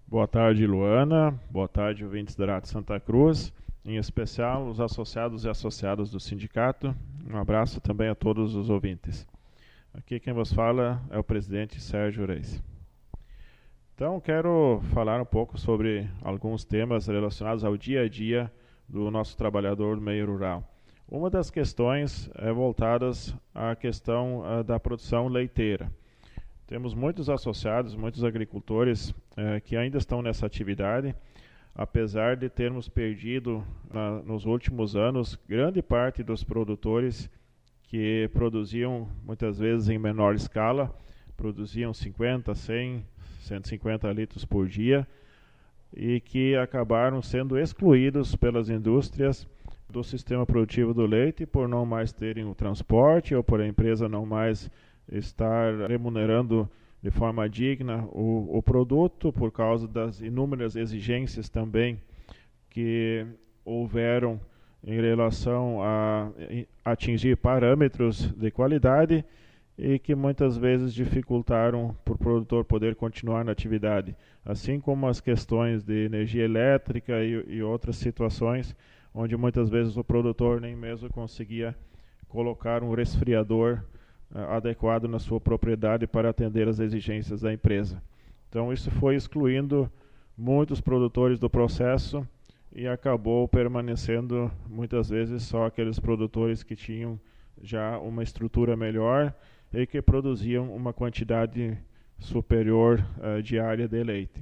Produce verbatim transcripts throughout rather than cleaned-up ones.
Boa tarde, Luana. Boa tarde, ouvintes da Rádio Santa Cruz. Em especial, os associados e associadas do sindicato. Um abraço também a todos os ouvintes. Aqui quem vos fala é o presidente Sérgio Reis. Então, quero falar um pouco sobre alguns temas relacionados ao dia a dia do nosso trabalhador do meio rural. Uma das questões é voltadas à questão uh, da produção leiteira. Temos muitos associados, muitos agricultores uh, que ainda estão nessa atividade, apesar de termos perdido na, nos últimos anos grande parte dos produtores que produziam muitas vezes em menor escala, produziam cinquenta, cem, cento e cinquenta litros por dia e que acabaram sendo excluídos pelas indústrias do sistema produtivo do leite por não mais terem o transporte ou por a empresa não mais estar remunerando de forma digna o, o produto por causa das inúmeras exigências também que houveram em relação a atingir parâmetros de qualidade e que muitas vezes dificultaram para o produtor poder continuar na atividade, assim como as questões de energia elétrica e, e outras situações, onde muitas vezes o produtor nem mesmo conseguia colocar um resfriador uh, adequado na sua propriedade para atender às exigências da empresa. Então isso foi excluindo muitos produtores do processo e acabou permanecendo muitas vezes só aqueles produtores que tinham já uma estrutura melhor e que produziam uma quantidade superior uh, diária de leite.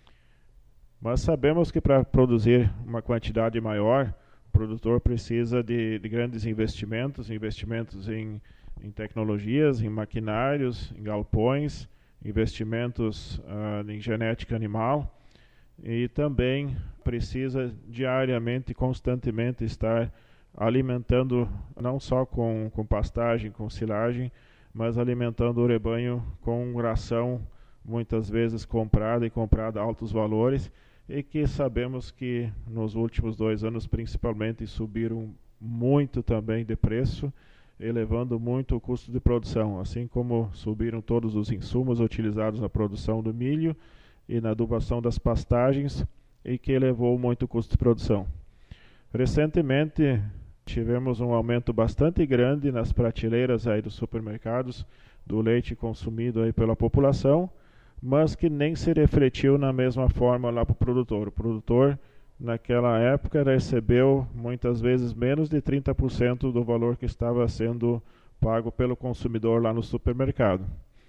Mas sabemos que para produzir uma quantidade maior, o produtor precisa de, de grandes investimentos, investimentos em, em tecnologias, em maquinários, em galpões, investimentos uh, em genética animal, e também precisa diariamente e constantemente estar alimentando não só com, com pastagem, com silagem, mas alimentando o rebanho com ração muitas vezes comprada e comprada a altos valores, e que sabemos que nos últimos dois anos principalmente subiram muito também de preço, elevando muito o custo de produção, assim como subiram todos os insumos utilizados na produção do milho e na adubação das pastagens, e que elevou muito o custo de produção. Recentemente tivemos um aumento bastante grande nas prateleiras aí dos supermercados do leite consumido aí pela população, mas que nem se refletiu na mesma forma lá para o produtor. O produtor, naquela época, recebeu muitas vezes menos de trinta por cento do valor que estava sendo pago pelo consumidor lá no supermercado.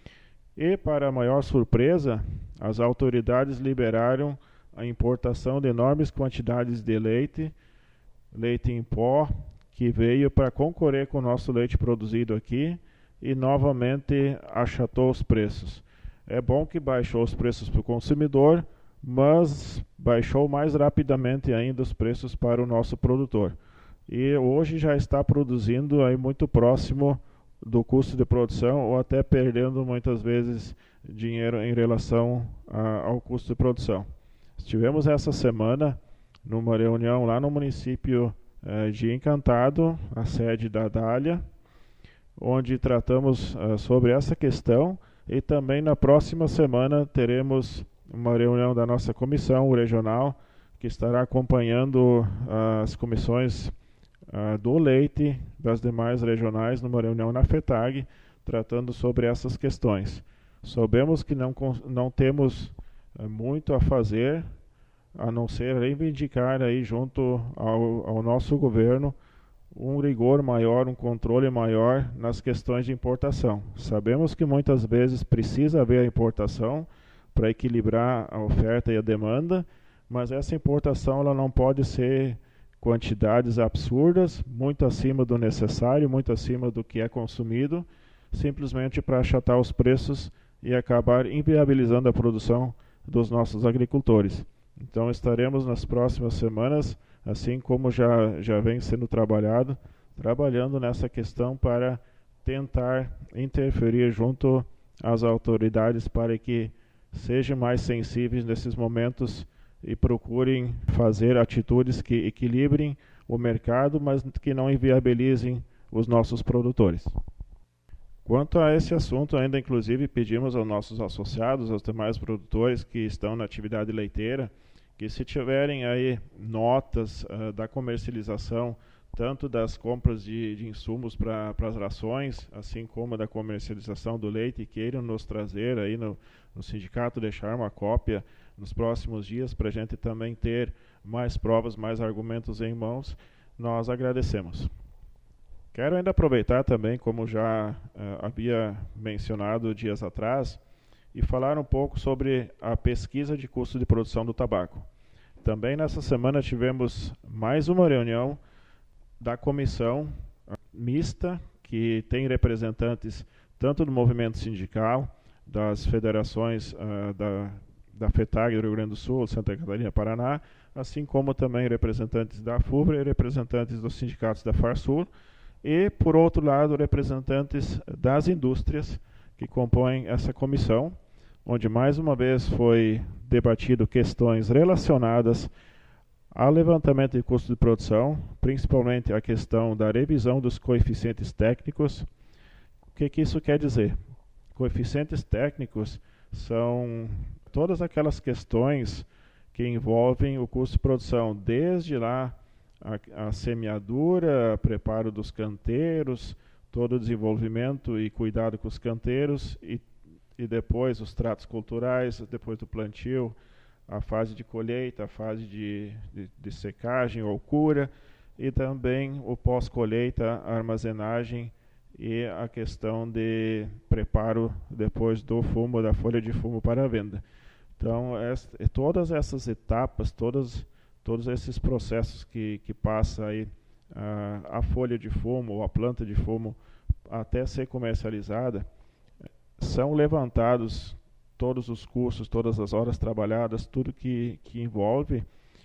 E, para a maior surpresa, as autoridades liberaram a importação de enormes quantidades de leite, leite em pó, que veio para concorrer com o nosso leite produzido aqui e novamente achatou os preços. É bom que baixou os preços para o consumidor, mas baixou mais rapidamente ainda os preços para o nosso produtor. E hoje já está produzindo aí muito próximo do custo de produção, ou até perdendo muitas vezes dinheiro em relação a, ao custo de produção. Estivemos essa semana numa reunião lá no município eh, de Encantado, a sede da Dália, onde tratamos uh, sobre essa questão. E também na próxima semana teremos uma reunião da nossa comissão regional, que estará acompanhando uh, as comissões uh, do leite das demais regionais, numa reunião na FETAG, tratando sobre essas questões. Soubemos que não, não temos uh, muito a fazer, a não ser reivindicar aí junto ao, ao nosso governo um rigor maior, um controle maior nas questões de importação. Sabemos que muitas vezes precisa haver a importação para equilibrar a oferta e a demanda, mas essa importação ela não pode ser quantidades absurdas, muito acima do necessário, muito acima do que é consumido, simplesmente para achatar os preços e acabar inviabilizando a produção dos nossos agricultores. Então estaremos nas próximas semanas, assim como já, já vem sendo trabalhado, trabalhando nessa questão para tentar interferir junto às autoridades para que sejam mais sensíveis nesses momentos e procurem fazer atitudes que equilibrem o mercado, mas que não inviabilizem os nossos produtores. Quanto a esse assunto, ainda inclusive pedimos aos nossos associados, aos demais produtores que estão na atividade leiteira, que se tiverem aí notas uh, da comercialização, tanto das compras de, de insumos para as rações, assim como da comercialização do leite, queiram nos trazer aí no, no sindicato, deixar uma cópia nos próximos dias, para a gente também ter mais provas, mais argumentos em mãos, nós agradecemos. Quero ainda aproveitar também, como já uh, havia mencionado dias atrás, e falar um pouco sobre a pesquisa de custo de produção do tabaco. Também nessa semana tivemos mais uma reunião da comissão mista, que tem representantes tanto do movimento sindical, das federações uh, da, da FETAG do Rio Grande do Sul, Santa Catarina, Paraná, assim como também representantes da FUBRA e representantes dos sindicatos da FARSUL, e, por outro lado, representantes das indústrias que compõem essa comissão, onde mais uma vez foi debatido questões relacionadas ao levantamento de custo de produção, principalmente a questão da revisão dos coeficientes técnicos. O que, que isso quer dizer? Coeficientes técnicos são todas aquelas questões que envolvem o custo de produção, desde lá a, a semeadura, preparo dos canteiros, todo o desenvolvimento e cuidado com os canteiros, e, e depois os tratos culturais, depois do plantio, a fase de colheita, a fase de, de, de secagem ou cura, e também o pós-colheita, a armazenagem e a questão de preparo depois do fumo, da folha de fumo para a venda. Então, essa, todas essas etapas, todas, todos esses processos que, que passa aí a, a folha de fumo ou a planta de fumo até ser comercializada, são levantados todos os custos, todas as horas trabalhadas, tudo que, que envolve,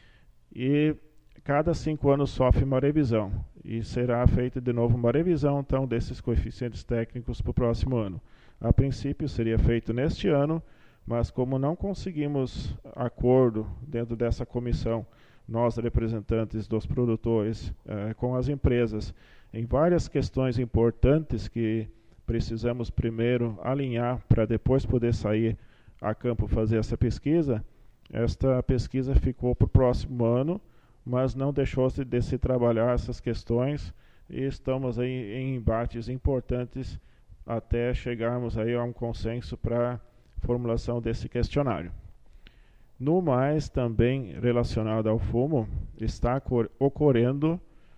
e cada cinco anos sofre uma revisão, e será feita de novo uma revisão, então, desses coeficientes técnicos para o próximo ano. A princípio seria feito neste ano, mas como não conseguimos acordo dentro dessa comissão, nós representantes dos produtores, eh, com as empresas, em várias questões importantes que precisamos primeiro alinhar para depois poder sair a campo fazer essa pesquisa, esta pesquisa ficou para o próximo ano, mas não deixou-se de se trabalhar essas questões, e estamos aí em embates importantes até chegarmos aí a um consenso para formulação desse questionário. No mais, também relacionado ao fumo, está ocorrendo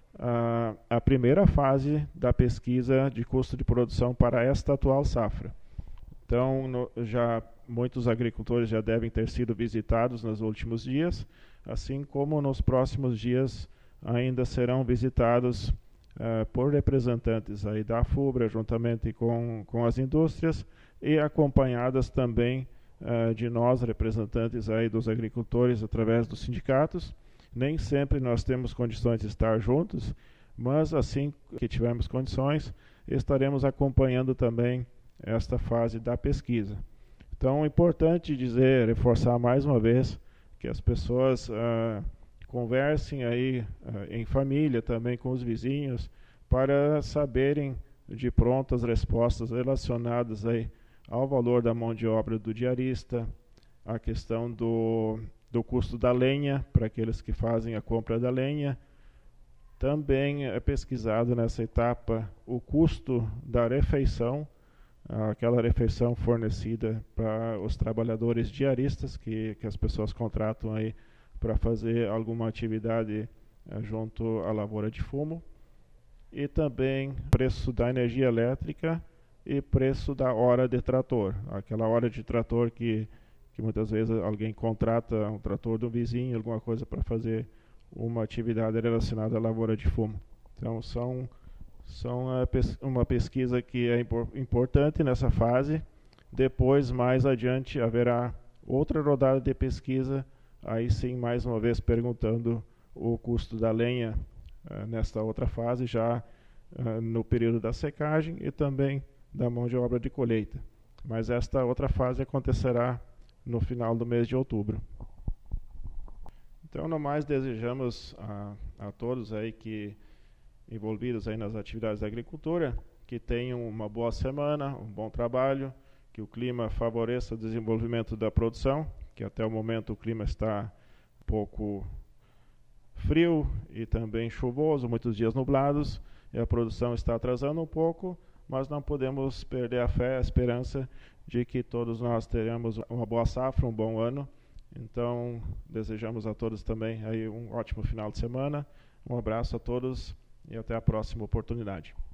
a, a primeira fase da pesquisa de custo de produção para esta atual safra. Então, no, já muitos agricultores já devem ter sido visitados nos últimos dias, assim como nos próximos dias ainda serão visitados uh, por representantes aí da FUBRA, juntamente com, com as indústrias, e acompanhadas também uh, de nós, representantes aí dos agricultores, através dos sindicatos. Nem sempre nós temos condições de estar juntos, mas assim que tivermos condições, estaremos acompanhando também esta fase da pesquisa. Então, é importante dizer, reforçar mais uma vez, que as pessoas uh, conversem aí uh, em família, também com os vizinhos, para saberem de pronto as respostas relacionadas aí ao valor da mão de obra do diarista, a questão do, do custo da lenha, para aqueles que fazem a compra da lenha. Também é pesquisado nessa etapa o custo da refeição, aquela refeição fornecida para os trabalhadores diaristas que, que as pessoas contratam aí para fazer alguma atividade eh, junto à lavoura de fumo, e também preço da energia elétrica e preço da hora de trator, aquela hora de trator que, que muitas vezes alguém contrata um trator do vizinho, alguma coisa para fazer uma atividade relacionada à lavoura de fumo. Então, são São uma pesquisa que é importante nessa fase. Depois, mais adiante, haverá outra rodada de pesquisa, aí sim, mais uma vez, perguntando o custo da lenha uh, nesta outra fase, já uh, no período da secagem, e também da mão de obra de colheita. Mas esta outra fase acontecerá no final do mês de outubro. Então, no mais, desejamos a, a todos aí que envolvidos aí nas atividades da agricultura, que tenham uma boa semana, um bom trabalho, que o clima favoreça o desenvolvimento da produção, que até o momento o clima está um pouco frio e também chuvoso, muitos dias nublados, e a produção está atrasando um pouco, mas não podemos perder a fé, a esperança de que todos nós teremos uma boa safra, um bom ano. Então, desejamos a todos também aí um ótimo final de semana. Um abraço a todos e até a próxima oportunidade.